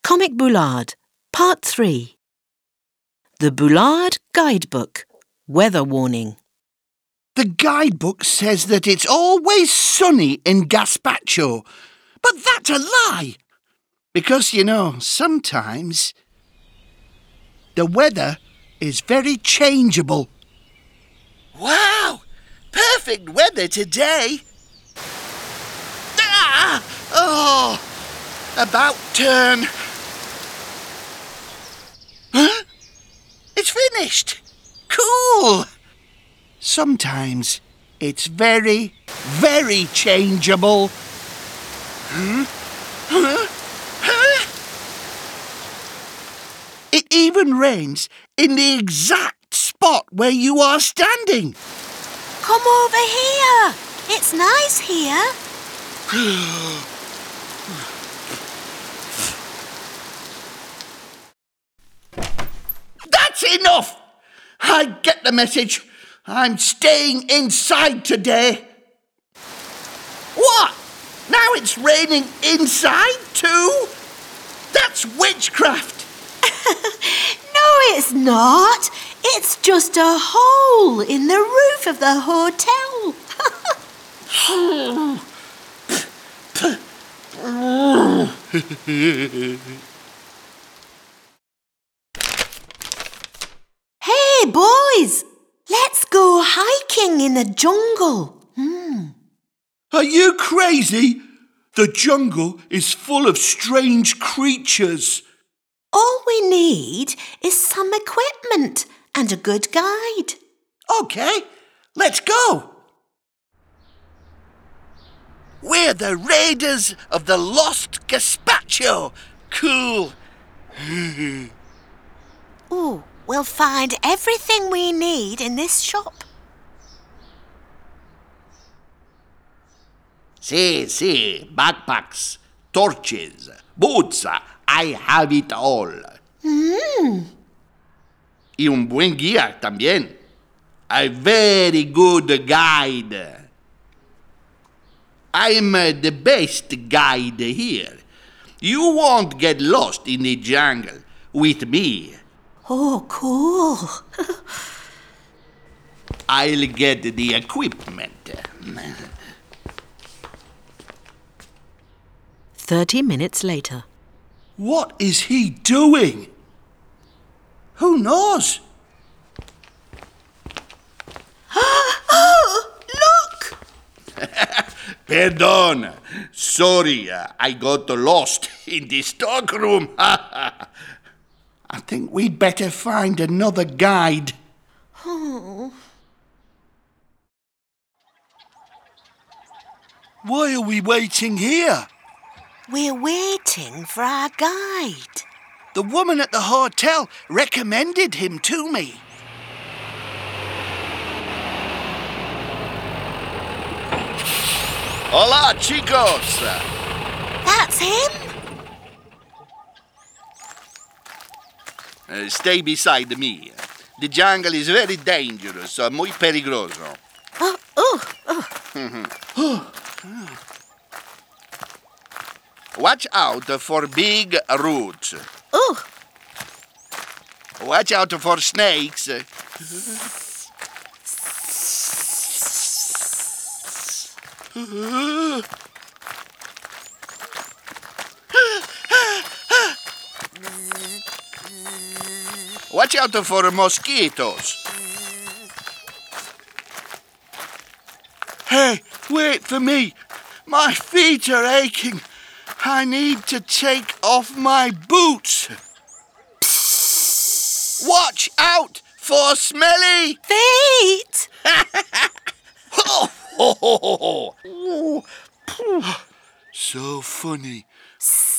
Comic Boulard, Part 3. The Boulard Guidebook, Weather Warning. The guidebook says that it's always sunny in Gazpacho, but that's a lie. Because, sometimes the weather is very changeable. Wow! Perfect weather today. About turn. Huh? It's finished. Cool. Sometimes it's very, very changeable. It even rains in the exact spot where you are standing. Come over here. It's nice here. That's enough! I get the message. I'm staying inside today. What? Now it's raining inside too? That's witchcraft. No, it's not. It's just a hole in the roof of the hotel. Hey, boys! Let's go hiking in the jungle. Are you crazy? The jungle is full of strange creatures. All we need is some equipment and a good guide. Okay, let's go. We're the raiders of the lost Gazpacho. Cool. Ooh, we'll find everything we need in this shop. Sí, backpacks, torches, boots. I have it all. Y un buen guía también. A very good guide. I'm the best guide here. You won't get lost in the jungle with me. Oh, cool. I'll get the equipment. 30 minutes later. What is he doing? Who knows? Oh, look! Pardon. Sorry, I got lost in the stockroom. I think we'd better find another guide. Oh. Why are we waiting here? We're waiting for our guide. The woman at the hotel recommended him to me. Hola, chicos. That's him. Stay beside me. The jungle is very dangerous, muy peligroso. Watch out for big roots. Oh. Watch out for snakes. Watch out for mosquitoes. Hey, wait for me. My feet are aching. I need to take off my boots. Watch out for smelly Feet! So funny.